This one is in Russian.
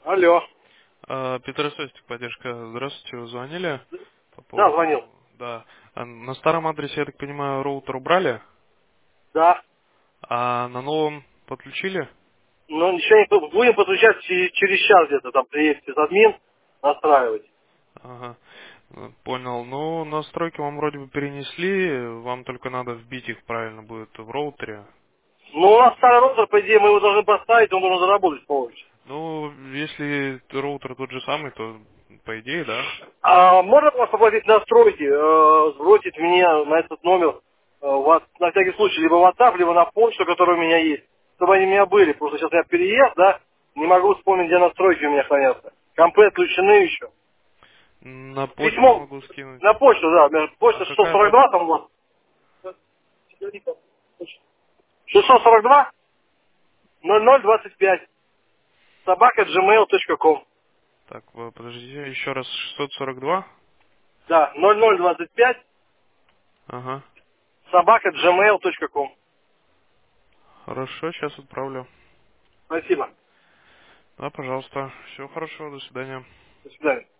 Алло. Петр Состик, поддержка. Здравствуйте, вы звонили по Да, звонил. поводу... Да. На старом адресе, я так понимаю, роутер убрали, Да. а на новом подключили? Но ничего не будем подключать через час где-то там приедет админ настраивать. Ага. Понял. Ну, настройки вам вроде бы перенесли, вам только надо вбить их правильно будет в роутере. Ну, у нас старый роутер, по идее, мы его должны поставить, он должен заработать полностью. Ну, если роутер тот же самый, то по идее, да. А можно вас попросить настройки, сбросить мне на этот номер, на всякий случай, либо в WhatsApp, либо на почту, которая у меня есть, чтобы они у меня были. Просто сейчас я переезд, да, не могу вспомнить, где настройки у меня хранятся. Комплект включены еще. На почту Письмо могу скинуть. на почту, да, А почта какая 642 почта? там у вас. 642 0025 собака gmail.com. Так, подождите, еще раз 642. Да, 0025 Ага. собака gmail.com. Хорошо, сейчас отправлю. Спасибо. Да, пожалуйста. Всего хорошего, до свидания. До свидания.